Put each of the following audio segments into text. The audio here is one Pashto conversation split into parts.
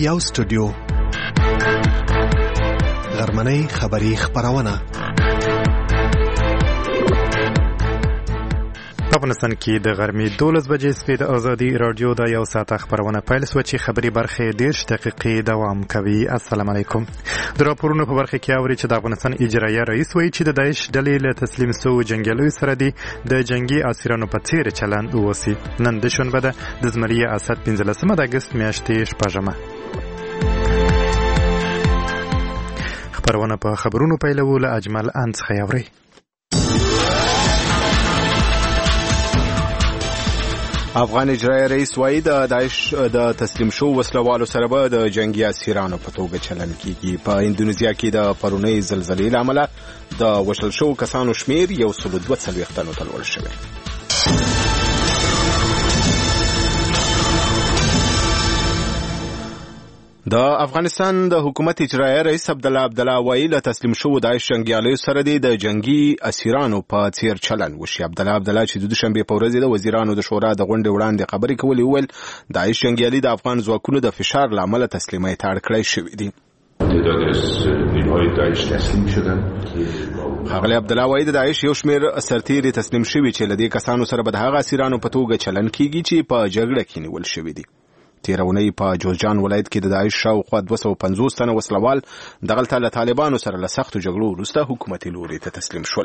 یو سټوډیو غرمنۍ خبری خبرونه په افغانستان کې د غرمې 12 بجې سپې د ازادي رادیو د یو ساعت خبرونه پیل شوه چې خبري برخه 10 دقیقې دوام کوي. السلام علیکم. د راپورونو په برخه کې اوري چې د افغانستان اجرایه رئیس وایي چې د داعش ډلې له تسلیم شوو جنگیالیو سره د جنگي اسیرانو په څیر چلند ووسی. نن د شنبه د زمریه اسد 15 د اگست میاشتې شپږمه. خبرونه په خبرونو پیلو له اجمل انس خیاوري. افغان اجرایه رئیس وایي د داعش د تسلیم شو وسلوالو سره به د جنگي اسیرانو په توګه چلن کیږي. په اندونیزیا کې د پرونۍ زلزلې له امله د وژل شوو کسانو شمیر 142 تنو ته لوړ شوی. د افغانستان د حکومت اجرایه رئیس عبدالله وایي له تسلیم شوو داعش جنگیالیو سره د جنگي اسیرانو په څیر چلن وشي. عبدالله چې د دوشنبې په ورځ د وزیرانو د شورا د غونډې وړاندې خبرې کولې وویل داعش جنگیالي د افغان ځواکونو د فشار له امله تسلیمۍ ته اړ کړی شوي دي. ښاغلی عبدالله وایي د داعش یو شمېر سرتیري تسلیم شوي چې له دې کسانو سره به د هغه اسیرانو په توګه چلن کیږي چې په جګړه کې نیول شوي دي. تیرونی په جوزجان ولایت کې د داعش شاوخوا 250 تنه وسلوال دغلته له طالبانو سره له سختو جګړو وروسته حکومتي لوري ته تسلیم شول.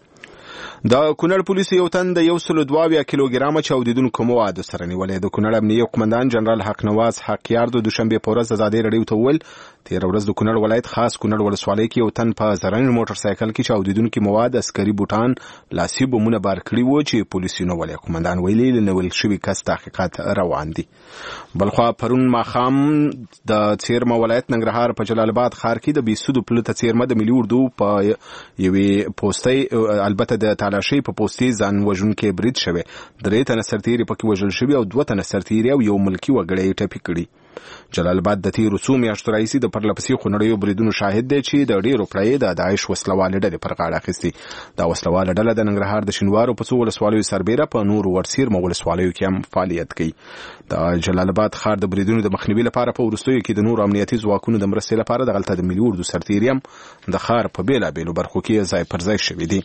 د کونړ پولیسو یو تن د 122 کیلوګرامه چاودیدونکو موادو سره نیولې. د کونړ امنیه قومندان جنرال حق نواز حقیار د دوشنبه په ورځ ازادي رادیو ته وویل تیر ورځ د کونړ ولایت خاص کونړ ولسوالۍ کې یو تن په زرنج موټر سایکل کې چاودیدونکو مواد عسکري بوټان لاسي بمونه بار کړي وو چې پولیسو نو ولې قومندان ویلي لنول شوی کس تحقیقات روان دي. بلخوا پرون ماخام د څیرمه ولایت ننګرهار په جلال آباد ښار کې د بیسودو پلته څیرمه د ملي اردو په یوې پوسټي البته د تالاشي په پوسټي ځان وژونکي برید شوی. درې تنه سرتیري پکې وژل شوی او 2 تنه سرتیري او یو ملکی وګړی ټپي کړي. جلال آباد د تیرو څو میاشتو راهیسې د پرلپسې خونړیو بریدونو شاهد دی چې د ډېرو پړۍ د داعش وسلوالې ډلې پر غاړه اخیستي. دا وسلواله ډله د ننګرهار د شینوارو په څو ولسوالیو سربیره په نورو ورسیرمه ولسوالیو کې هم فعالیت کوي. د جلال آباد ښار د بریدونو د مخنیوي لپاره په وروستیو کې د نورو امنیتي ځواکونو د مرستې لپاره دغلته د ملي اردو سرتیري هم د ښار په بېلابېلو برخو کې ځای پر ځای شوي دي.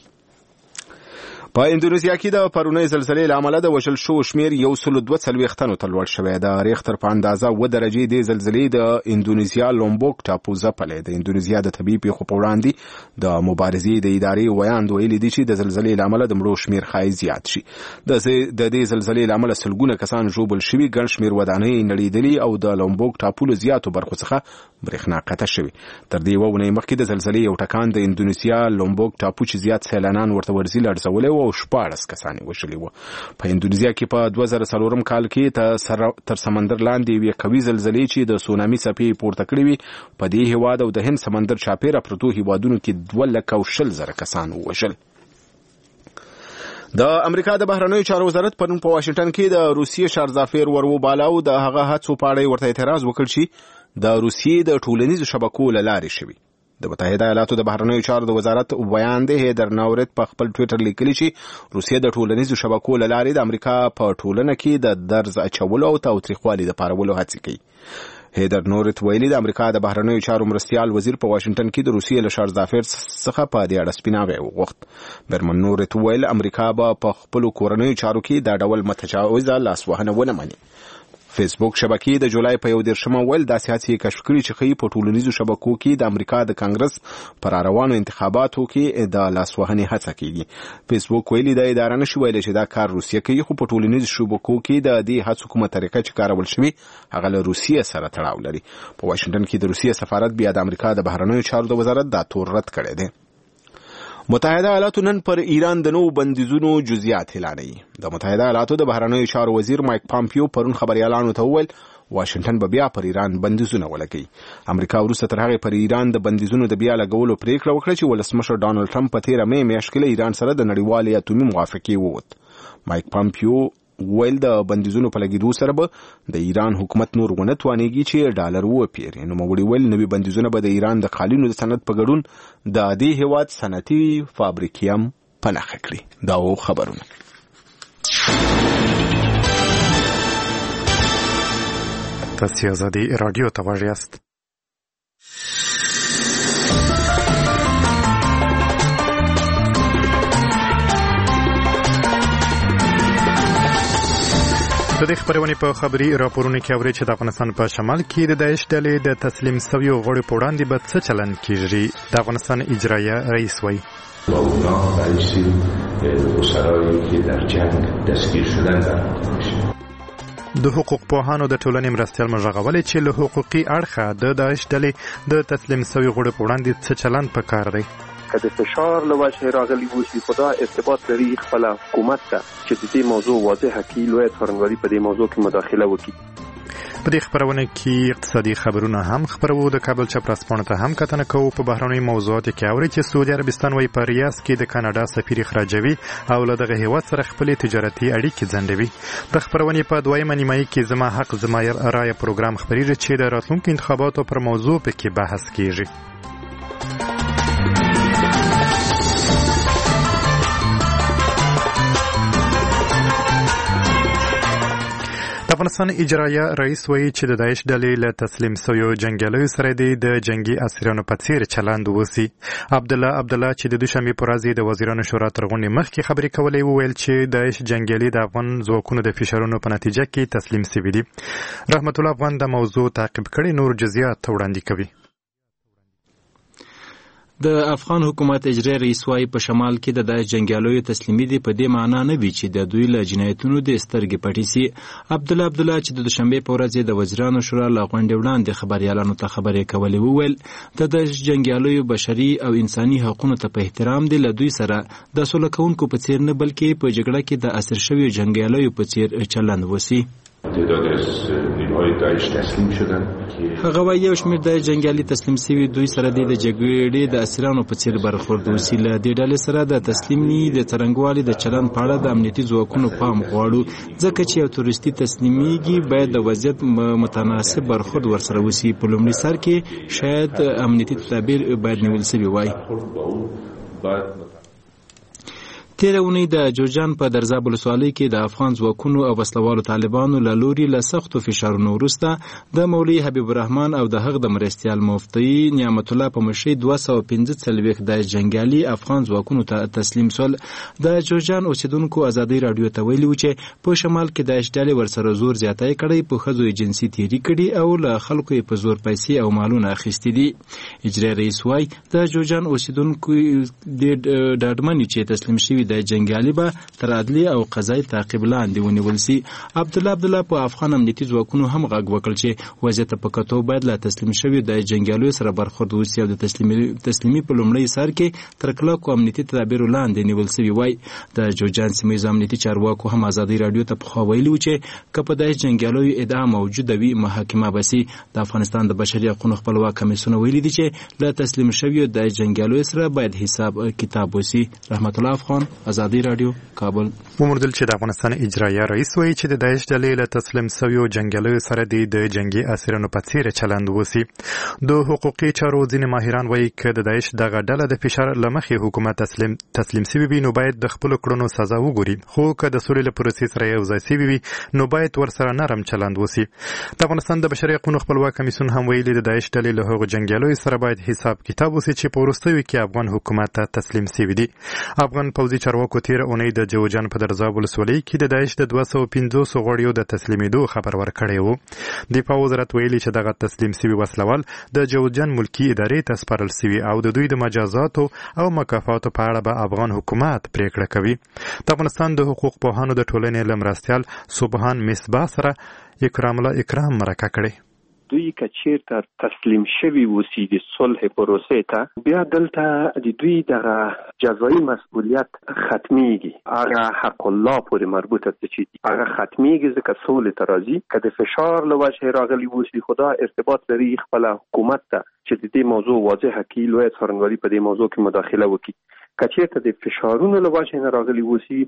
په اندونیزیا کې د پرونۍ زلزلې له امله د وژل شوو شمیر 142 تنو ته لوړ شوی. د ریختر په اندازه 7 درجې د زلزلې د اندونیزیا لومبوک ټاپو ځپلې. د اندونیزیا د طبي پیښو په وړاندې د مبارزې د ادارې ویاند ویلي دي چې د زلزلې له امله د مړو شمیر ښایي زیات شي. د دې زلزلې له امله سلګونه کسان ژوبل شوي، ګڼ شمیر ودانۍ نړېدلي او د لومبوک ټاپو له زیاتو برخو څخه برېښنا قطع شوې. تر دې ونې مخکې د زلزلې یو ټکان د اندونیزیا لومبوک ټاپو چې زیات سیلانیان ورته ورځي لړزولی او 14 کسان وژلي وو. په اندونیزیا کې په 2004 کال کې تر سمندر لاندې یوې قوي زلزلې چې د سونامي څپې پورته کړې وي په دې هیواد او د هند سمندر چاپیره پرتو هیوادونو کې 2,20,000 کسان وژل. د امریکا د بهرنیو چارو وزارت پرون په واشنگټن کې د روسیې شارزافیر ورو د هغه هڅو په اړه ورته اعتراض وکړ چې د روسیې د ټولنیزو شبکو له لارې شوي. د متحده ایالاتو د بهرنیو چارو د وزارت بیان دی هیدر ناورت په خپل ټویټر لیکلی چې روسیه د ټولنیزو شبکو له لارې د امریکا په ټولنه کې د درز اچولو او تاوتریخوالي د پارولو هڅې کوي. هیدر نورت ویلي د امریکا د بهرنیو چارو مرستیال وزیر په واشنگټن کې د روسیې له شارزافیر څخه په دې اړه سپیناوی وغوښت. برمن نورت ویل امریکا به په خپلو کورنیو چارو کې دا ډول متجاوزه لاسوهنه ونه مني. فیسبوک شبکې د جولای په 11 ویل داسې هڅې کشف کړي چې ښیي په ټولنیزو شبکو کې د امریکا د کانګرس پر روانو انتخاباتو کې د لاسوهنې هڅه کیږي. فیسبوک ویلي د اداره نشي ویلی چې دا کار روسیه کوي، خو په ټولنیزو شبکو کې د دې هڅو کومه طریقه چې کارول شوي هغه له روسیې سره تړاو لري. په واشنګټن کې د روسیې سفارت بیا د امریکا د بهرنیو چارو د وزارت دا تور رد کړی دی. متحده ایالاتو نن پر ایران د نوو بندیزونو جزئیات اعلانوي. د متحده ایالاتو د بهرنیو چارو وزیر مایک پامپیو پرون خبريالانو ته وویل واشنگټن به بیا پر ایران بندیزونه ولګوي. امریکا وروسته تر هغې پر ایران د بندیزونو د بیا لګولو پریکړه وکړه چې ولسمشر ډانلډ ټرمپ په تیره مې میاشت کې له ایران سره د نړیوالې اټومي موافقې ووت. مایک پامپیو ویل د بندیزونو په لګېدو سره به د ایران حکومت نور ونه توانېږي چې ډالر وپیري. نوموړي ویل نوي بندیزونه به د ایران د قالینو د صنعت په ګډون د دې هیواد صنعتي فابریکې هم په نښه کړي. دا خبرونه. تاسو آزادي رادیو ته غوږ یاست. د دې خبرونې په خبري راپورونه کې اوري چې د افغانستان په شمال کې د داعش ډلې د تسلیم شویو غړو په وړاندې به څه چلند کیږي. د افغانستان اجرایه رئیس وایي با اونا رئیسی اسرایی که در جنگ دستگیر شدن در میشه. د حقوق پوهانو د ټولنې مرستیال مژغولې چې له حقوقي اړخه د داعش ډلې د تسلیم شویو غړو په وړاندې څه چلند پکار دی. که د فشار له وجهه راغلی وسی خدا ارتباط لري خپل حکومت ته چې د دې موضوع واضحه کړي لوی څرنګوالي په دې موضوع کې مداخله وکړي. په دې خبرونه کې اقتصادي خبرونه هم خبرو. د کابل چپراسپانو ته هم کتنه کوو. په بهرنۍ موضوعاتو کې اوري چې سعودي عربستان وايي په ریاض کې د کاناډا سفیر اخراجوي او له دغه هیواد سره خپل تجارتي اړیکې ځنډوي. د خبرونې په دویمه نیمایي کې زما حق زما رایه پروګرام خبرېږي چې د راتلونکو انتخاباتو پر موضوع پکې بحث کیږي. د افغانستان اجرایه رئیس وایي چې د داعش ډلې له تسلیم شویو جنګیالیو سره د جنگي اسیرانو په څیر چلند وسی. عبدالله چې د دوشنبې په ورځ د وزیرانو شورا تر غونډې مخکې خبرې کولې وویل چې داعش جنګیالي د افغان ځواکونو د فشارونو په نتیجه کې تسلیم شوي دي. رحمت الله افغان د موضوع تعقیب کړي نور جزئیات وړاندې کوي. د افغان حکومت اجرایه رئیس وايي په شمال کې د داعش جنګیالیو تسلیمي دي په دې معنا نه وي چې د دوی له جنایتونو د سترګې پټې سي. عبدالله چې د دوشنبې په ورځ د وزیرانو شورا له غونډې وړاندې خبريالانو ته خبرې کولې وویل د داعش جنګیالیو بشري او انساني حقوقو ته په احترام دي له دوی سره د سوله کوونکو په څیر نه بلکې په جګړه کې د اسیر شویو جنګیالیو په څیر چلند وسی. تعداد از نیروهای داعش تسلیم شدن. هغه وایي یو شمېر د جنګیالي تسلیم شوي دوی سره د جګړې د اسیرانو په څیر برخورد وسی. له دې ډلې سره د تسلیمي د څرنګوالي د چلند په اړه د امنیتي ځواکونو پام غواړو ځکه چې یو تورستي تسلیمیږي باید د وضعیت متناسب برخورد ورسره وسی. په لومړي سر کې شاید امنیتي تدابیر باید نیول شوي وای. تیره اونۍ د جوزجان په درزاب ولسوالۍ کې د افغان ځواکونو او وسلوالو طالبانو له لوري له سختو فشارونو وروسته د مولوي حبیب الرحمن او د هغه د مرستیال مفتي نعمت الله په مشرۍ 245 د جنګیالي افغان ځواکونو ته تسلیم شول. د جوزجان اوسیدونکو ازادي رادیو ته ویلي و چې په شمال کې داعش ډلې ورسره زور زیاتی کړی، په ښځو جنسي تیری کړي او له خلکو یې په زور پیسې او مالونه اخیستي دي. اجرایه رئیس وایي د جوزجان اوسیدونکو ډاډمن چې تسلیم شوي د جنګیالي به تر عدلي او قضایي تعقیب لاندې ونیول سي. عبدالله په افغان امنیتي ځواکونو هم غږ وکړ چې وضعیت په کتو باید له تسلیم شوي د جنګیالیو سره برخورد وسي او د تسلیمي په لومړي سر کې تر کلکو امنیتي تدابیرو لاندې نیول سوي وای. د جوزجان سیمه ییز امنیتي چارواکو هم ازادي رادیو ته پخوا ویلي و چې که په داعش جنګیالیو ادعا موجوده وي محاکمه به سي. د افغانستان د بشري حقوقو خپلواک کمیسیون ویلي دي چې له تسلیم شویو د جنګیالیو سره باید حساب کتاب وسي. رحمت الله افغان، ازادي رادیو، کابل. ومردل چې د افغانستان اجرایه رئیس وایي چې د داعش ډلې له تسلیم شویو جنګیالیو سره د جنگي اسیرانو په څیر چلند وسی. د حقوقي چارو ځینې ماهران وایي چې د داعش دغه ډله د فشار له مخې حکومت تسلیم شوی وي نو باید د خپل کړنو سزا وګوري، خو که د سولې له پروسې سره یو ځای شوی وي نو باید ورسره نرم چلند وسی. د افغانستان د بشري حقوقو خپلواک کمیسیون هم ویلي د داعش ډلې له هغو جنګیالیو سره باید حساب کتاب وسی چې په وروستیو کې افغان حکومت ته تسلیم شوي دي. افغان پوځي چارواکو تیر اونۍ د جوزجان په درزاب ولسوالۍ کې د داعش د 250 غړیو د تسلیمېدو خبر ورکړی و. دفاع وزارت ویلي چې دغه تسلیم شوي وسلوال د جوزجان ملکي ادارې ته سپارل شوي او د دوی د مجازاتو او مکافاتو په اړه به افغان حکومت پریکړه کوي. د افغانستان د حقوق پوهانو د ټولنې له مرستیال سبحان مصباح سره اکرام مرکه کړې. دوی که چیرته تسلیم شوي وسی د صلح پروسې ته بیا دلته د دوی دغه جزایي مسئولیت ختمیږي. هغه حق الله پورې مربوطه چې هغه ختمیږي ځکه صلح ته راځي. که د فشار له وجهه راغلی وسی خدا ارتباط لري خپل حکومت ته چې د دې موضوع واضحه کړي لوی څرنګوالي په دې موضوع کې مداخله وکړي. که چیرته د فشارونو له وجهه نه راغلی وسی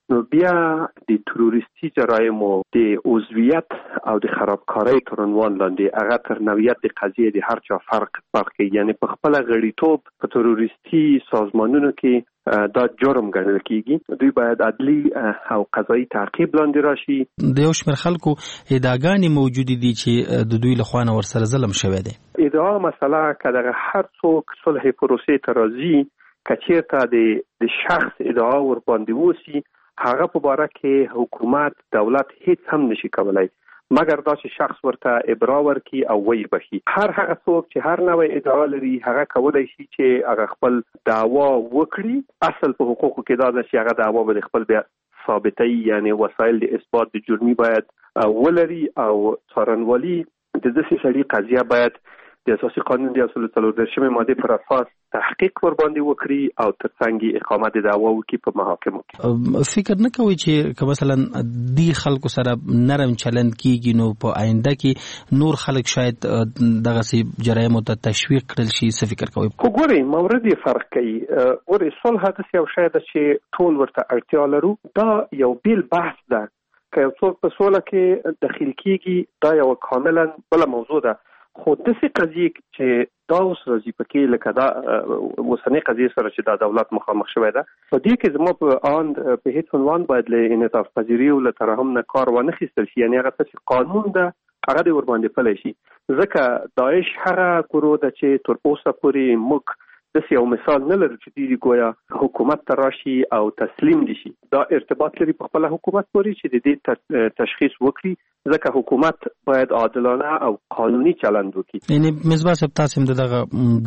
نو بیا د تروریستي جرایمو د عضویت او د خرابکارۍ تر عنوان لاندې هغه تر نوعیت د قضیې د هر چا فرق کوي. یعنی په خپل غړیتوب په تروریستي سازمانونو کې دا جرم ګڼل کیږي. دوی باید عدلی او قضایي تعقیب لاندې راشي. د یو شمېر خلکو ادعاګانې موجود دي چې د دوی له خوا نه ورسره ظلم شوی دی. ادعا مسله که دغه هر څوک صلح پروسې ته راځي که چېرته د شخص ادعا ور باندې وسي هغه په باره کې حکومت دولت هیڅ هم نشي کولای مګر دا چې شخص ورته ابرا ورکي او وی بخي. هر هغه څوک چې هر نوع ادعا لري هغه کولای شي چې هغه خپل دعوا وکړي. اصل په حقوقو کې دا ده چې هغه دعوا به خپل بیا ثابتي یعنی وسایل د اثبات د جرمي باید ولري او څارنوالي د داسې سړي قضیه باید د اساسي قانون د 34 ماده پر اساس تحقیق ور باندې وکړي او ترڅنګ اقامت دعوا وکړي په محاکمو کې. فکر نه کوي چې مثلا دی خلکو سره نرم چلند کیږي نو په آینده کې نور خلک شاید دغه سي جرایم ته تشویق کړل شي؟ څه فکر کوي؟ وګورئ مورد فرق کوي. ورې صلح د یو شاید چې ټول ورته اړتیا لرو. دا یو بیل بحث ده. که یو څوک په سوله کې داخل کیږي دا یو کاملا بل موضوع ده. خو داسې قضیې چې دا اوس راځي پکې لکه دا اوسنۍ قضیې سره چې دا دولت مخامخ شوی ده په دې کې زما په آند په هیڅ عنوان باید له انعطاف پذیري او له ترحم نه کار وانه خیستل شي. یعنی هغه څه قانون ده هغه د ور باندې پلی شي. ځکه داعش هغه ګروه ده چې تر اوسه پورې موږ داسې یو مثال نه لرو چې دوی ګویا حکومت ته راشي او تسلیم دي شي. دا ارتباط لري په خپل حکومت پورې چې د دې تشخیص وکړي. ځکه حکومت باید عادلانه او قانوني چلند وکړي. یعنی مصباح صاحب تاسو هم دغه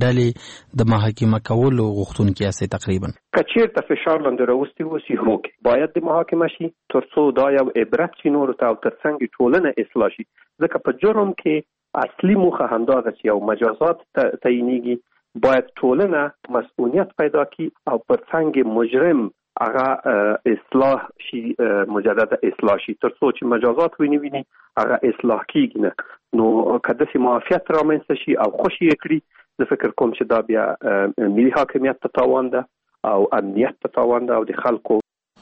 ډلې د محاکمه کولو غوښتونکي یاستئ تقریبا؟ که چېرته فشار لاندې راوستي وسي هوکې باید د محاکمه شي تر څو دا یو عبرت شي نورو ته او ترڅنګ ټولنه اصلاح شي. ځکه په جرم کې اصلي موخه همدا ده چې یو مجازات تعینېږي. باید ټولنه مسئولیت پیدا کړي او پر څنګ مجرم هغه اصلاح شي مجدد اصلاح شي تر څو چې مجازات ویني هغه اصلاح کیږي نه. نو که داسې معافیت رامنځته شي او خوشي یې کړي زه فکر کوم چې دا بیا ملي حاکمیت ته تاوان ده او امنیت ته تاوان ده او د خلکو.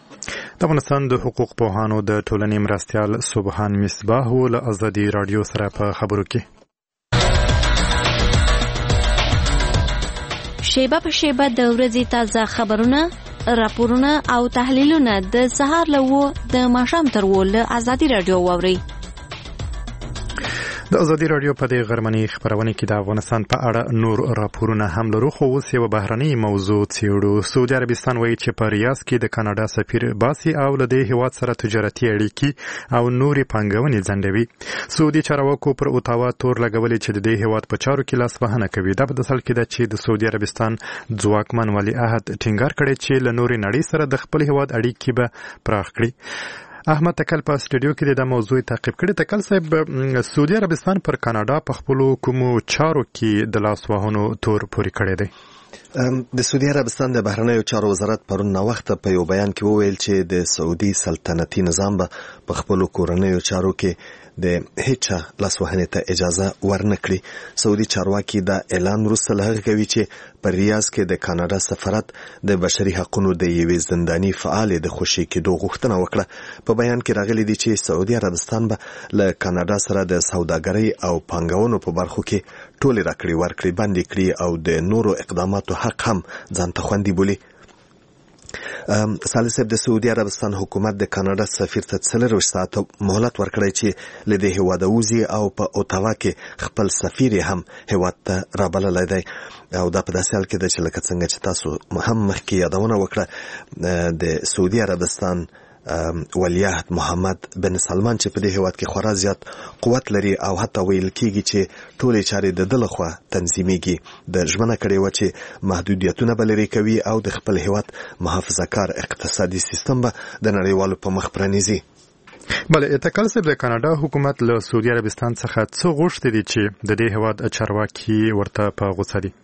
د افغانستان د حقوق پوهانو د ټولنې مرستیال سبحان مصباح له ازادي رادیو سره په خبرو کې شیبه په شیبه د ورځې تازه خبرونه راپورونه او تحلیلونه د سهار له د ماښام تر له ازادي رادیو واوري. د ازادي رادیو په دې غرمنۍ خبرونه کې د افغانستان په اړه نور راپورونه هم لرو. خو اوس یو بهرنۍ موضوع څېړو. سعودي عربستان وایي چې په ریاض کې د کاناډا سفیر باسي او له دې هیواد سره تجارتي اړیکې او نورې پانګونې ځنډوي. سعودي چارواکو پر اوتاوا تور لګولې چې د دې هیواد په چارو کې لاسوهنه کوي. دا په داسې کې ده چې د سعودي عربستان ځواکمن ولیعهد ټینګار کړی چې له نورې نړۍ سره د خپل هیواد اړیکې به پراخ کړي. احمد تکل په سټوډیو کې د موضوع تعقیب کړي. تکل صاحب سعودي عربستان پر کاناډا په خپل کومو چارو کې د لاس وهنو تور پوري کړی دی؟ د سعودي عربستان د بهرنیو چارو وزارت پرون وخت په یو بیان کې وویل چې د سعودي سلطنتي نظام به په خپل کورنیو چارو کې د هیڅ لاسوهنې ته اجازه ورنکړي. سعودي چارواکي دا اعلان وروسته له هغه کوي چې په ریاض کې د کاناډا سفارت د بشري حقوقو د یوې زنداني فعال د خوشي کېدو غوښتنه وکړه. په بیان کې راغلي دي چې سعودي عربستان به له کاناډا سره د سوداګرۍ او پانګونو په برخو کې ټولې راکړې ورکړې بندي کړي او د نورو اقداماتو حق هم ځان ته خوندي بولي. صالح صاحب د سعودي عربستان حکومت د کاناډا سفیر ته 24 ساعته مهلت ورکړی چې له دې هیواده وځي او په اوتاوا کې خپل سفیر هم هیواد ته رابللی دی. او دا په داسې حال کې ده چې لکه څنګه چې تاسو هم مخکې یادونه وکړه د سعودي عربستان ولیعهد محمد بن سلمان چې په دې هیواد کې خورا زیات قوت لري او حتی ویل کېږي چې ټولې چارې د ده لخوا تنظیمیږي. د ژمنه کړې وه چې محدودیتونه به لرې کوي او د خپل هیواد محافظه کار اقتصادي سیستم به د نړیوالو په مخ پرانیزي. بله تکل صاحب د کاناډا حکومت له سعودي عربستان څخه څه غوښتي دي چې د دې هیواد چارواکي ورته په غوسه دي؟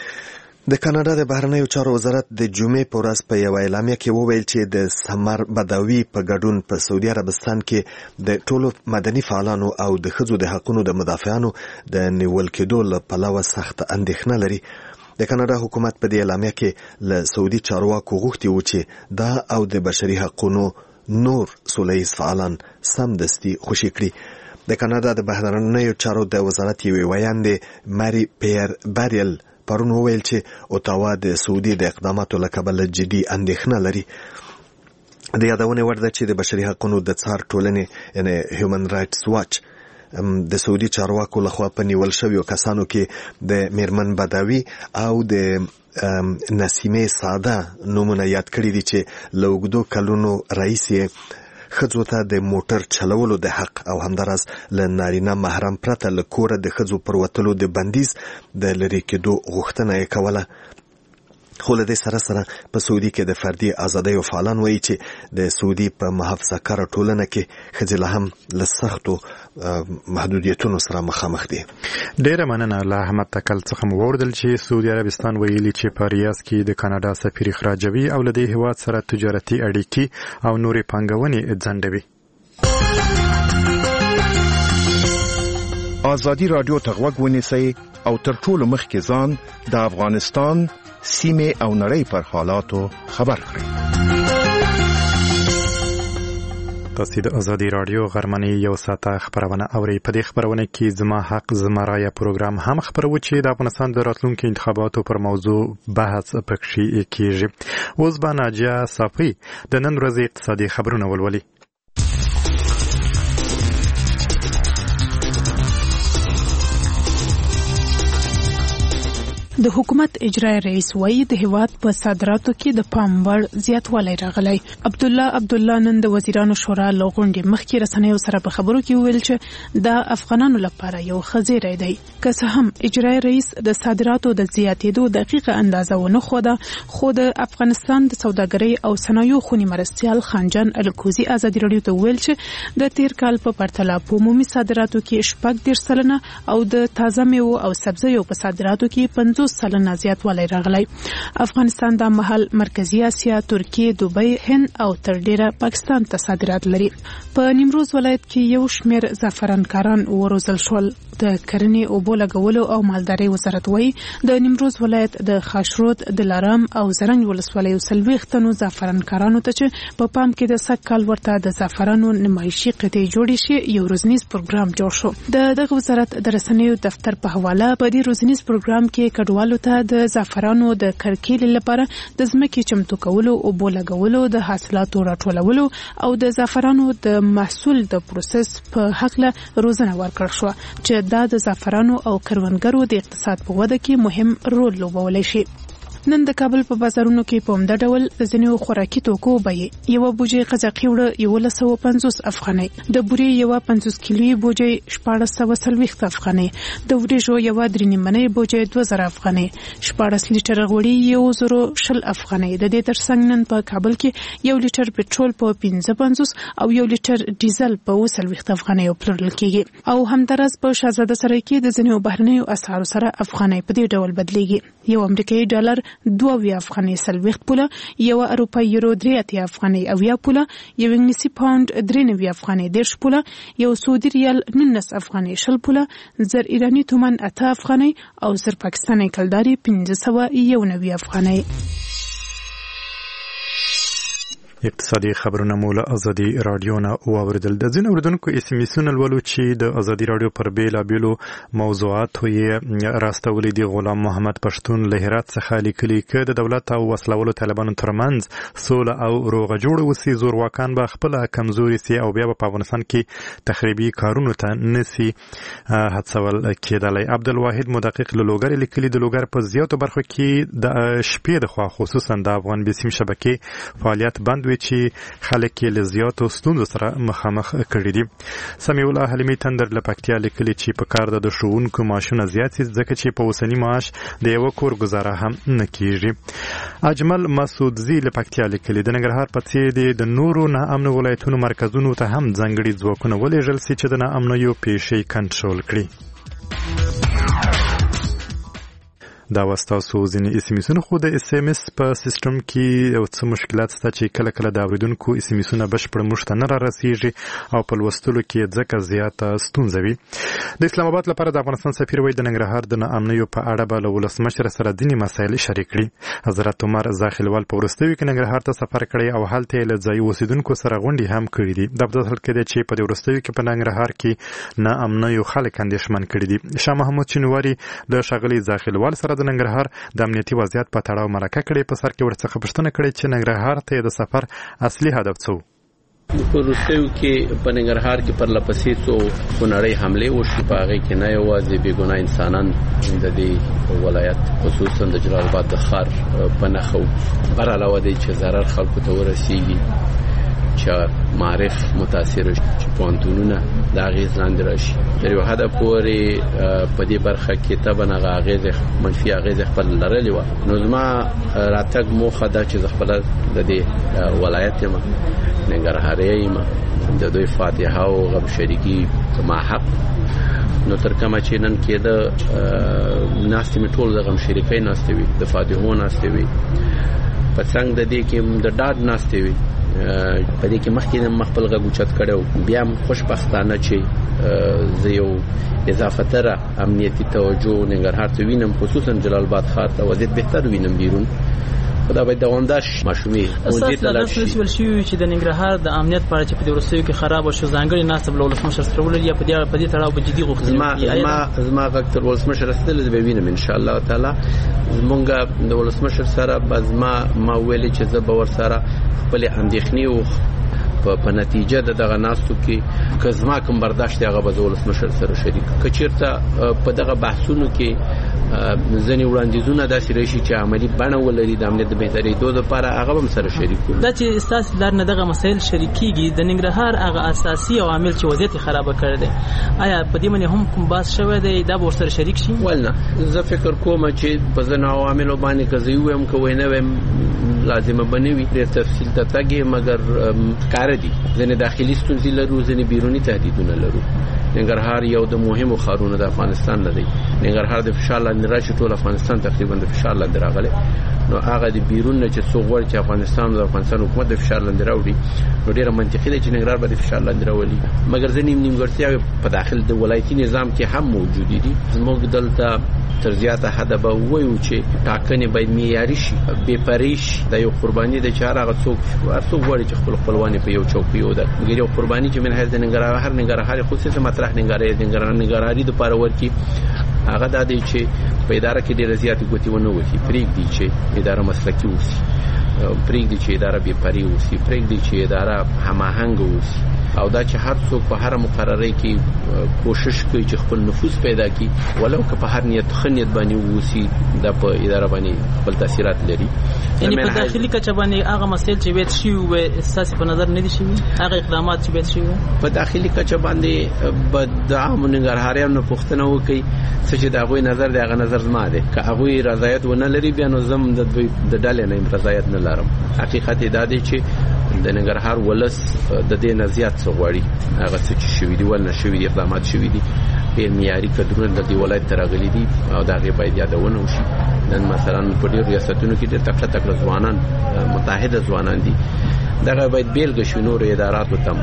د کاناډا د بهرنیو چارو وزارت د جمعې په ورځ په یوه اعلامیه کې وویل چې د سمر بدوي په ګډون په سعودي عربستان کې د ټولو مدني فعالانو او د ښځو د حقوقو د مدافعانو د نیول کېدو له پلوه سخت اندېښنه لري. د کاناډا حکومت په دې اعلامیه کې له سعودي چارواکو غوښتي و چې دا او د بشري حقوقو نور سولهییز فعالان سمدستي خوشي کړي. د کاناډا د بهرنیو چارو د وزارت یوې ویاندې ماري پیر باریل پرون وویل چې اوتاوا د سعودي د اقداماتو له کبله جدي اندېښنه لري. د یادونې وړ ده چې د بشري حقوقو د څار ټولنې یعنی هیومن رایټس واچ د سعودي چارواکو لخوا په نیول شویو کسانو کې د میرمن بداوي او د نسیمه ساده نومونه یاد کړي دي چې له اوږدو کلونو راهیسې ښځو ته د موټر چلولو د حق او همداراز له نارینه محرم پرته له کوره د ښځو پر وتلو د بندیز د لرې کېدو غوښتنه یې کوله. خو له دې سره په سعودي کې د فردي ازادیو فعالان وایي چې د سعودي په محافظه کاره ټولنه کې ښځې لا هم له سختو محدودیتونو سره مخامخ دي. ډیره مننه له احمد تکل څخه مو واوریدل چې سعودي عربستان ویلي چې په ریاض کې د کاناډا سفیر اخراجوي او له دې هیواد سره تجارتي اړیکې او نورې پانګونې ځنډوي. ازادي رادیو ته غوږ ونیسئ او تر ټولو مخکې ځان د افغانستان سیمه او نړۍ پر حالاتو خبر کړئ. تاسو د ازادي رادیو غرمنۍ یو ساعته خبرونه اورئ. په دې خبرونه کې زما حق زما رایه پروګرام هم خبرو چې د افغانستان د راتلونکو انتخاباتو پر موضوع بحث پکې کیږي. اوس به ناجیه صافی د نن ورځې اقتصادي خبرونه ولولي. د حکومت اجرایی رئیس وایي د هیواد په صادراتو کې د پام وړ زیاتوالی راغلی. عبدالله نن د وزیرانو شورا له غونډې مخکې رسنیو سره په خبرو کې وویل چې د افغانانو لپاره یو ښه زیری دی. که څه هم اجرایی رئیس د صادراتو د زیاتېدو دقیقه اندازه ونه ښوده، خو د افغانستان د سوداګرۍ او صنایعو خوني مرستیال خانجان الکوزي ازادي رادیو ته وویل چې د تیر کال په پرتله په عمومي صادراتو کې 14% او د تازه میوو او سبزیو په صادراتو کې 50% زیاتوالی راغلی. افغانستان د مهال مرکزی اسیا، ترکیه، دوبۍ، هند او تر ډیره پاکستان ته صادرات لري. په نیمروز ولایت کې یو شمېر زعفرانکاران وروزل شول. د کرنې، اوبو لګولو او مالدارۍ وزارت وایي د نیمروز ولایت د خاشرود، دلارام او زرنج ولسوالیو 40 تنو زعفرانکارانو ته چې په پام کې د سږ کال ورته د زعفرانو نمایشي قطعې جوړې شي یو روزنیز پروګرام جوړ شو. دغه وزارت د رسنیو دفتر په حواله په دې روزنیز پروګرام کې کډوالو ته د زعفرانو د کرکیلې لپاره د ځمکې چمتو کولو، اوبو لګولو، د حاصلاتو راټولولو او د زعفرانو د محصول د پروسس په حق له روزنه ورکړل شو چې دا د زعفرانو او کروندګرو د اقتصاد په وده کې مهم رول لوبولی شي. نن د کابل په بازارونو کې په عمده ډول د ځینو خوراکي توکو بیې یوه بوجۍ قزاقي وړه 1150 افغانۍ، د بورې یوه 50 کیلویي بوجۍ 1440 افغانۍ، د وریژو یوه 3 نیمنۍ بوجۍ 2000 افغانۍ، 14 لیټره غوړي 1010 افغانۍ. د دې ترڅنګ نن په کابل کې 1 لیټر پټرول په 55 او 1 لیټر ډیزل په 20 افغانۍ پلورل کیږي. او همداراز په شاهزاده سرای کې د ځینو بهرنیو اسعارو سره افغانۍ په دې ډول بدلیږي. یو امریکایي ډالر 2 افغانۍ 40 پوله، یو اروپایي یورو 3 افغانۍ 90 پوله، یو انګلیسي پاوند 93 افغانۍ 10 پوله، یو سعودي ریال 19 افغانۍ 20 پوله، زر ایرانی تومان 8 افغانۍ او زر پاکستاني کلداري 591 افغانۍ. اقتصادي خبرونه مو له ازادي رادیو نه واوریدل. د ځینو اوریدونکو اس ام اسونه لولو چې د ازادي رادیو پر بیلابیلو موضوعاتو یې راستولي دي. غلام محمد پښتون له هرات څخه لیکلي که د دولت او وسلوالو طالبانو ترمنځ سوله او روغه جوړه وسي، زورواکان به خپله کمزوري سي او بیا به په افغانستان کې تخریبي کارونو ته نسي هڅول کېدلی. عبدالواحد مدقق له لوګر لیکلي د لوګر په زیاتو برخو کې د شپې د خوا خصوصا د افغان بیسیم شبکې فعالیت بند چې خلک یې له زیاتو ستونزو سره مخامخ کړي دي. سمیع الله حلیمي تندر له پکتیا لیکلي چې په کار د ښوونکو معاشونه زیات دي ځکه چې په اوسني معاش د یوه کور ګزاره هم نه کیږي. اجمل مسعودزي له پکتیا لیکلي د ننګرهار په څېر د نورو ناامنو ولایتونو مرکزونو ته هم ځانګړي ځواکونه ولېږل سي چې د ناامنیو پیښې کنټرول کړي. دا وستاسو ځینې SMS خو د SMS په سیستم کې یو څه مشکلات شته چې کله د اوریدونکو SMS بشپړ موږ ته نه رارسیږي او په لوستلو کې ځکه زیاته ستونزه وي. د اسلام آباد لپاره د افغانستان سفیر وایي د ننګرهار د ناامنیو په اړه به له ولسمشر سره ځینې مسایل شریک کړي. حضرت عمر زاخیلوال په وروستیو کې ننګرهار ته سفر کړی او هلته یې له ځایي اوسیدونکو سره غونډې هم کړې دي. دا په داسې حال کې دی چې په دې وروستیو کې په ننګرهار کې ناامنیو خلک اندېښمن کړي دي. شاه محمود چنواري له ښاغلي زاخیلوال سره د ننګرهار د امنیتي وضعیت په تړاو مرکه کړې. په سر کې ورڅخه پوښتنه کړې چې ننګرهار ته د سفر اصلي هدف څه و. په روسیو کې په ننګرهار کې پر لپسې څو خونړۍ حملې وشوې. په هغې کې نه یوازې بېګناه انسانان د دې ولایت خصوصا د جلال آباد د ښار په نښه وو، بر علاوه دی چې ضرر خلکو ته ورسېږي، چې معارف متاثر شي، چې پوهنتونونه د اغېز لاندې راشي. تر یو حده پورې په دې برخه کې طبعا هغه اغېز منفي اغېز خپل لرلې وه. نو زما راتګ موخه ده چې زه خپله د دې ولایت یم، ننګرهاری یم، د دوی فاتحه او غم شریکي ما حق. نو تر کومه چې نن کېده ناستې مې ټول د غم شریکۍ ناستې وي، د فاتحو ناستې وي، په څنګ د دې کې د ډاډ ناستې وي. په دې کې مخکې نه خپل غږ اوچت کړی، بیا هم خوشبختانه چې زه یو اضافه تره امنیتي توجه ننګرهار ته وینم، خصوصا جلال آباد ښار ته وضعیت بهتر وینم بیرون. خدا باید دوامدار ماشومې مونږ ته لاس نسول شي چې د ننګرهار د امنیت په اړه چې په دې ورسېو کې خراب شو ځانګړي ناس بل ولسمشر سره ولري یا په دې تړاو به جدي غوښتنې زما غږ تر ولسمشر رسېدل به وینم ان شاء الله تعالی. زمونږ د ولسمشر سره ما ویلي چې زه به ورسره خپل اندېښنې او په نتیجه دغه ناستو کې که زما کوم برداشت هغه به د ولسمشر سره شریک که چیرته په دغه بحثونو کې ځینې وړاندیزونه داسې راشي چې عملي بڼه ولري د امنیت د بهترېدو لپاره هغه به هم سره شریک کړو. دا چې ستاسو لار نه دغه مسایل شریکېږي د ننګرهار هغه اساسي عوامل چې وضعیت یې خرابه کړی دی، آیا په دې باندې هم کوم بحث شوی دی دا به ورسره شریک شي؟ ولنه زه فکر کوم چې په ځینو عواملو باندې که زه ووایم که ویې نه ویم لازمه به نه وي ډېر تفصیل ته تګې، مګر ښکاره دي ځینې داخلي ستونزې لرو، ځینې بیروني تهدیدونه لرو. ننګرهار یو د مهمو ښارونو د افغانستان نه دی. ننګرهار د فشار لاندې راشي ټول افغانستان تقریبا د فشار لاندې راغلی. نو هغه د بیرون نه چې څوک غواړي چې افغانستان د افغانستان حکومت د فشار لاندې راوړي، نو ډېره منطقي ده چې ننګرهار به د فشار لاندې راولي. مګر ځینې نیمګړتیاوې په داخل د ولایتي نظام کې هم موجودې دي. زموږ دلته تر زیاته حده به ووایو چې ټاکنې باید معیاري شي، بې پرې شي. دا یو قرباني ده چې هر څوک غواړي چې خپل خپلوان په یو چوکۍ وده، مګر یو قرباني چې من حیث د ننګرهار ننګرهاري خصوصي مطرح ننګرهاري د پاره ورکی هغه د دې چې په اداره کې ډېر زیاتې ګوتې ونه وهي. پرېږدي چې اداره مسلکي اوسي، پرېږدي چې اداره بې پرې اوسي، پرېږدي چې اداره هماهنګ اوسي، او دا چې هر څوک په هر مقررۍ کې کوشش کوي چې خپل نفوذ پیدا کړي، ولو که په هر نیت ښه نیت باندې اوسي، دا په اداره باندې خپل تاثیرات لري. یعنې په داخلي کچه باندې هغه مسایل چې باید شوي وي ستاسې په نظر نه دي شوي، هغه اقدامات چې باید شوي وي په داخلي کچه باندې به د عامو ننګرهاریانو پوښتنه وکړي څه چې د هغوی نظر دی هغه نظر زما دی. که هغوی رضایت ونه لري بیا نو زه د دوی د ډلې نه رضایت نه لرم. حقیقت یې دا دی چې د ننګرهار ولس د دې نه زیات څه غواړي. هغه څه چې شوي دي ولنه شوي دي، اقدامات شوي دي، ډېر معیاري کدرونه د دې ولایت ته راغلي دي او د هغې باید یادونه وشي. نن مثلا په ډېرو ریاستونو کې ډېر تکړه تکړه ځوانان، متحده ځوانان دي، دغه باید بیلګه شي نورو اداراتو ته.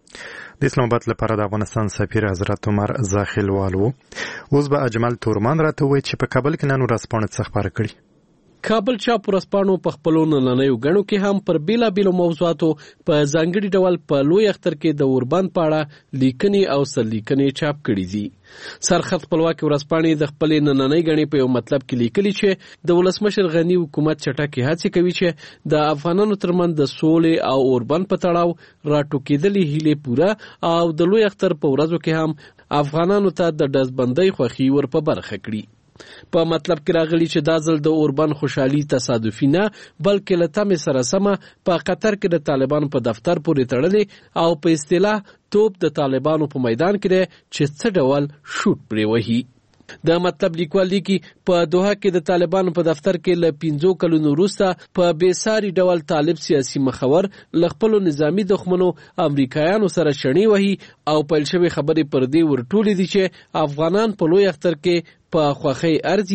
د اسلام آباد لپاره د افغانستان سفیر حضرت عمر زاخیلوال وو. اوس به اجمل تورمان راته وایي چې په کابل کې نن ورځپاڼه څه خپاره کړي. کابل چاپ ورځپاڼو په خپلو نننیو غڼو کې هم پر بیلابیلو موضوعاتو په ځانګړي ډول په لوی اختر کې د اوربند پاړه لیکنې او سرلیکنې چاپ کړي دي. سرخط خپلواکي ورځپاڼې د خپلې نننۍ غڼې په یو مطلب کې لیکلي چې د ولسمشر غنی حکومت چټکې هڅې کوي چې د افغانانو ترمنځ د سولې او اوربند په تړاو راټوکېدلې هیلې پوره او د لوی اختر په ورځو کې هم افغانانو ته د ډزبندۍ خوښي ور په برخه کړي. په مطلب کې راغلی چې دا ځل د اوربند خوشحالي تصادفي نه بلکې له تمې سره سمه په قطر کې د طالبانو په دفتر پورې تړلې او په اصطلاح توپ د طالبانو په میدان کې دی چې څه ډول شوټ پرې وهي. د مطلب لیکوال لیکي په دوحه کې د طالبانو په دفتر کې له 15 کلونو وروسته په بېساري ډول طالب سیاسي مخور له خپلو نظامي دښمنو امریکایانو سره شڼې وهي او پیل شوې خبرې پر دې ورټولې دي چې افغانان په لوی اختر کې په خوښۍ ارزي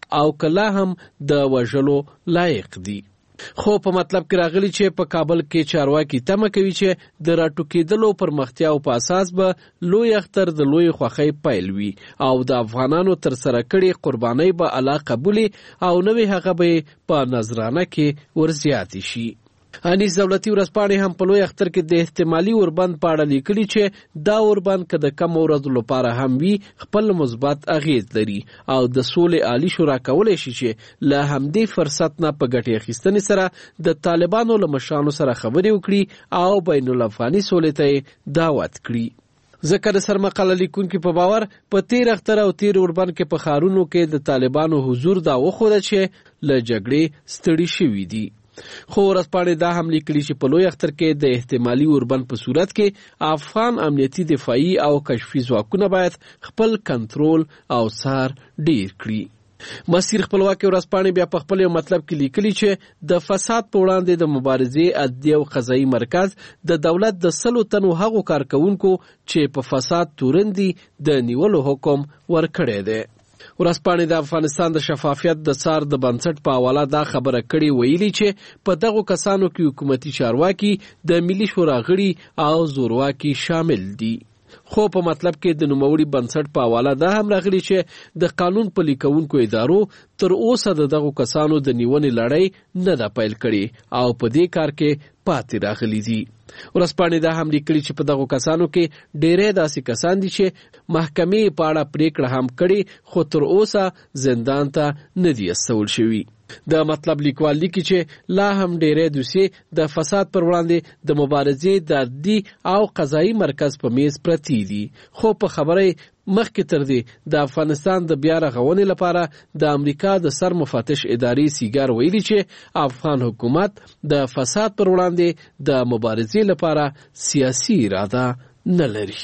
او کله هم د وژلو لایق دي. خو په مطلب کې راغلی چې په کابل کې چارواکي تمه کوي چې د راټوکېدلو پرمختیاو په اساس به لوی اختر د لوی خوښۍ پیل وي او د افغانانو تر سره کړي قربانۍ به الله قبولي او نوې هغه به په نظرانه کې ورزیاتې شي. انیس دولتي ورځپاڼې هم په لوی اختر کې د احتمالي اوربند په اړه لیکلي چې دا اوربند که د کم ورځو لپاره هم وي خپل مثبت اغیز لري او د سولې عالی شورا کولی شي چې له همدې فرصت نه په ګټې اخیستنې سره د طالبانو له مشرانو سره خبرې وکړي او بین الافغاني سولې ته دعوت کړي. ځکه د سرمقاله لیکونکي په باور په تیر اختر او تیر اوربند کې په ښارونو کې د طالبانو حضور دا وښوده چې له جګړې ستړي شوي دي. خو ورځپاڼې دا هم لیکلي چې په لوی اختر کې د احتمالي اوربند په صورت کې افغان امنیتي دفاعي او کشفي ځواکونه باید خپل کنټرول او څار ډیر کړي. مسیر خپلواکي ورځپاڼې بیا په خپل یو مطلب کې لیکلي چې د فساد په وړاندې د مبارزې عدلي او قضایي مرکز د دولت د 100 تنو هغو کارکونکو چې په فساد تورن دي د نیولو حکم ورکړی دی. ورځپاڼې د افغانستان د شفافیت د څار د بنسټ په حواله دا خبره کړې ویلي چې په دغو کسانو کې حکومتي چارواکي د ملي شورا غړي او زورواکي شامل دي. خو په مطلب کې د نوموړي بنسټ په حواله دا هم راغلي چې د قانون پلي کوونکو ادارو تر اوسه د دغو کسانو د نیونې لړۍ نه ده پیل کړې او په دې کار کې پاتې راغلي دي. ورځپاڼې دا هم لیکلي چې په دغو کسانو کې ډېری داسې کسان دي چې محکمې په اړه پریکړه هم کړې خو تر اوسه زندان ته نه دي استول شوي. د مطلب لیکوال لیکي چې لا هم ډېری دوسیې د فساد پر وړاندې د مبارزې د عدلي او قضایي مرکز په میز پرتې دي. خو په خبره مخکې تر دې د افغانستان د بیا رغونې لپاره د امریکا د سر مفتش ادارې سیګار ویلي چې افغان حکومت د فساد پر وړاندې د مبارزې لپاره سیاسي اراده نه لري.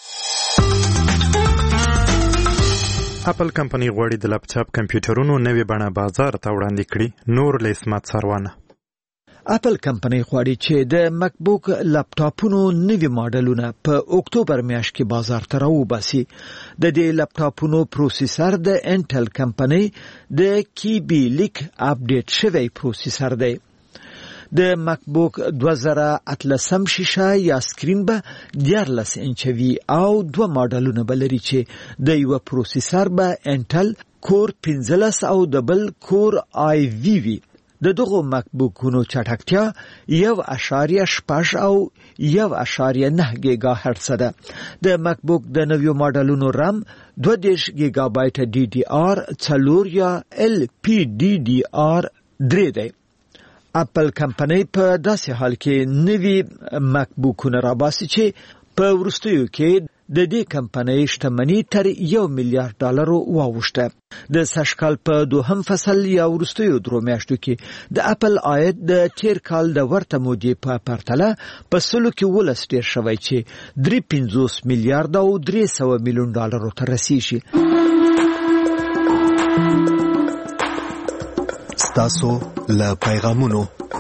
اپل کمپنۍ غواړي د لپټاپ کمپیوټرونو نوې بڼه بازار ته وړاندې کړي. نور له اسمت سروانه. اپل کمپنۍ غواړي چې د مک بوک لپټاپونو نوي ماډلونه په اکتوبر میاشت کې بازار ته راوباسي. د دې لپټاپونو پروسیسر د انټل کمپنۍ د کیبي لیک اپډیټ شوی پروسیسر دی. د مک بوک 2018 شیشه یا سکرین به 14 انچوي او 2 ماډلونه بلري چې د یو پروسیسر به انټل کور 15 او د بل کور آی وی وی. د دغه مک بوکونو چټکتیا 1.6 او 1.9 گیگا هرتز ده. د مک بوک د نویو ماډلونو رام 2 گیگا بایټ ډي ډي آر 4 یا ال پی ډي ډي آر 3 دی. اپل کمپنۍ په داسې حال کې نوی مک بوکونه راباسي چې په وروستیو کې د دې کمپنۍ شتمنۍ تر $1 میلیارډ واوښته. د سږکال په دوهم فصل یا وروستیو 3 میاشتو کې د اپل عاید د تیر کال د ورته مودې په پرتله په سلو کې 10 ډیر شوی چې 350 میلیارډ او 300 میلیون ډالر ته رسیږي. ستاسو له پیغامونو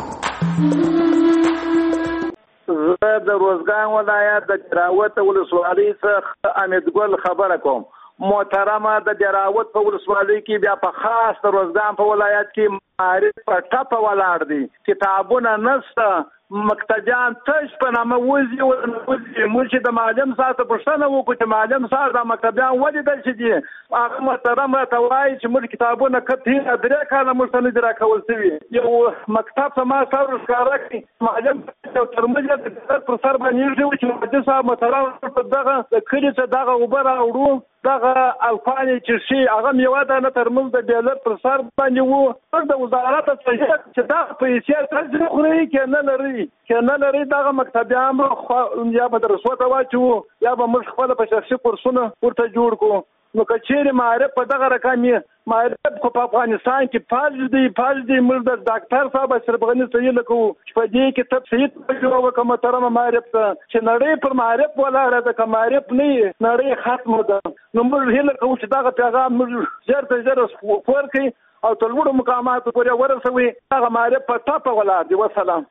زه د روزګان ولایت د جراوت ولسوالۍ څخه امیدګل خبره کوم. محترمه د جراوت په ولسوالۍ کې بیا په خاص د روزګان په ولایت کې معارف په ټپه ولاړ دي. کتابونه نشته، مکتبان تش په نامه وزي موږ چې د معلم صاحب پوښتنه وکړو چې معلم صاحب د مکتبان ولیدل چې دي هغه محترم راته وایي چې موږ کتابونه کته 3 کاله موږ نه درا کول شوی. یو مکتب ته ما سره ښکارا کړي معلم ترمنځ د پر سر باندې چې محمد صاحب محترم په دغه کړي چې دغه وبر اورو دغه الفانی چې شي هغه میوه ده نه ترمنځ د بیلر پر سر باندې وو د وزارت څخه چې دا پیسې تاسو خوري کې نه لري دغه مکتبیان یا به درسوته واچو یا به موږ خپل په شخصي کورسونه ورته جوړ کو. نو کچېره معرف په دغه رقمي معرف په افغانستان کې فاز دی موږ د ډاکټر صاحب سربغنی سوي لکو چې په دې کې تفصیل جوړو کوم ترمه معرف چې نړۍ پر معرف ولاړه ده کوم معرف نه نړۍ ختم ده. نو موږ هله کوم چې دغه پیغام موږ زر فور کوي او تلوړو مقامات پورې ورسوي هغه معرف په ټاپه ولاړ دی. والسلام.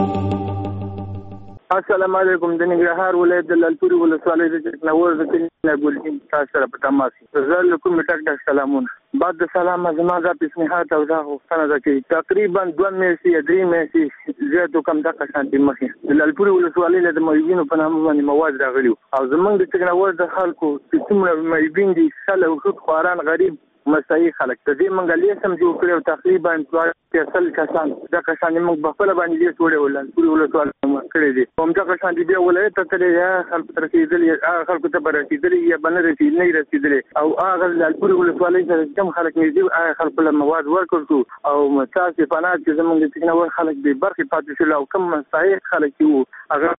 السلام علیکم. د ننګرهار ولایت د لالپورې ولسوالۍ د نوور د کلي ګلګین تاسو سره په تماس زه له کوم ټاک د سلامونه بعد سلام زما د پیشنهاد او دا غوښتنه ده چې تقریبا 2 میاشتې 3 میاشتې زیاتو کم دغه شانتي مخې د لالپورې ولسوالۍ له مېوینو په نامه باندې مواد راغلي او زمونږ د ټکنالوژي د خلکو چې څومره مېوین دي سل او خود خواران غریب مسایي خلک ته دې منګلې سم جوړ کړو تقریبا 30 کسان دا کسان موږ په خپل باندې دې جوړې ولل ولسوالۍ کړې دي هم دا کسان دې ولایت ته تللې خلک تر رسیدلې خلکو ته رسیدلې یا بل رسیدلې او هغه لالپورې ولسوالۍ سره کم خلک نږدې خلکو له مواد ورکړو او متاسفانه چې زموږ د ټکنالوژي خلک به برخه پاتې شول او کم مسایي خلک یو هغه